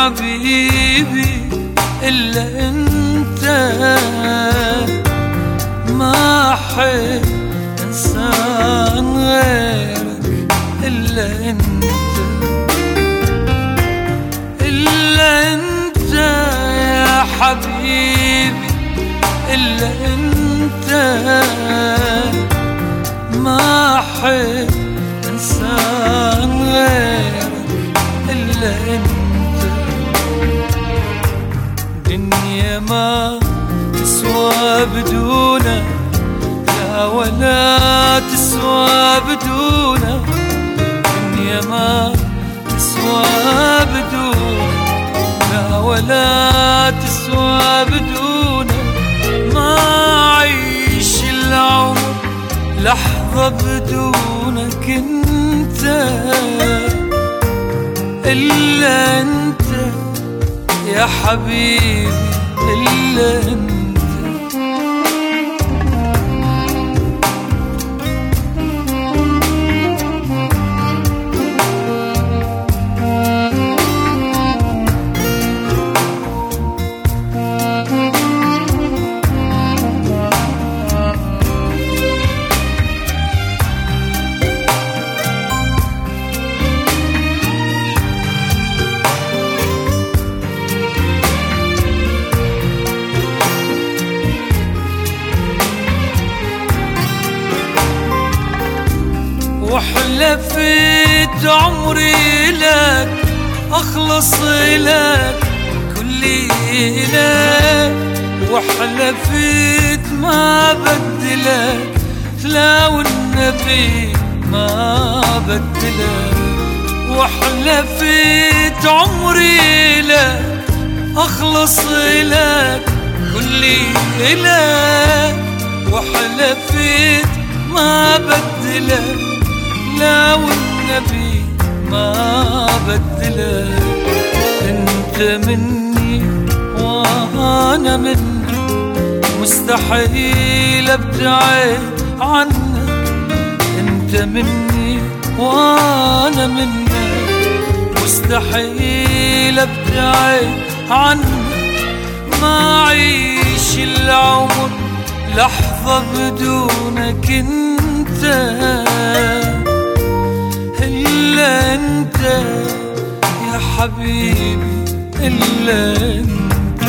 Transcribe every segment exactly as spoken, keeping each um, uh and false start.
حبيبي إلا أنت، ما أحب إنسان غيرك إلا أنت، إلا أنت يا حبيبي إلا أنت، ما أحب إنسان غيرك إلا أنت. دنيا ما تسوى بدونك، لا ولا تسوى بدونك، دنيا ما تسوى بدونك، لا ولا تسوى بدونك، ما أعيش العمر لحظة بدونك انت، إلا أنت يا حبيبي إلا أنت. وحلفت عمري لك أخلص لك كلي لك، وحلفت ما بدلك، لا والنبي ما بدلك، وحلفت عمري لك أخلص لك كلي لك، وحلفت ما بدلك، لا والنبي ما بدلك. انت مني وانا منك، مستحيل ابتعد عنك، انت مني وانا منك، مستحيل ابتعد عنك، ما اعيش العمر لحظة بدونك انت، إلا أنت يا حبيبي إلا أنت.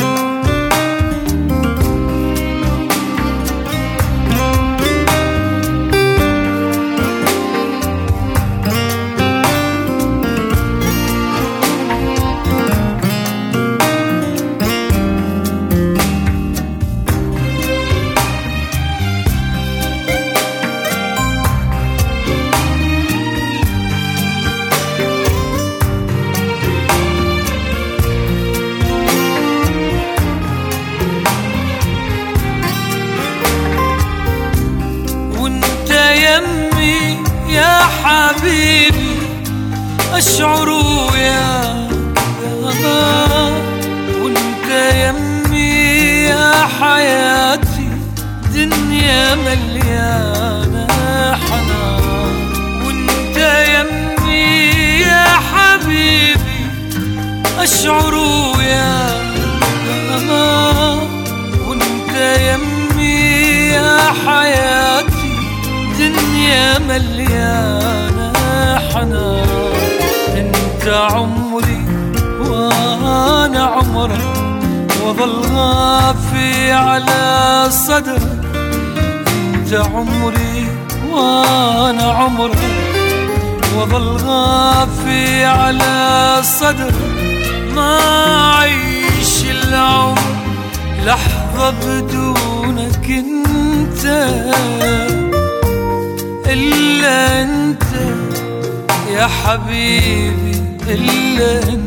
يا حبيبي أشعر يا كذا، وانت يمي يا حياتي، دنيا مليانة حنان، وانت يمي يا حبيبي أشعر يا كذا، وانت يمي يا حياتي، دنيا مليانة حنان، انت عمري وانا عمرك، وظل غافي على صدرك، انت عمري وانا عمرك، وظل غافي على صدرك، ما اعيش العمر لحظة بدونك انت، إلا أنت يا حبيبي إلا أنت.